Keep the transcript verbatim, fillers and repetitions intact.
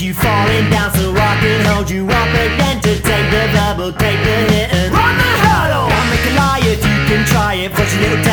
you falling down so I can hold you up again to take the double, take the hit and run the hurdle. I'll make a lie if you can try it. Push a little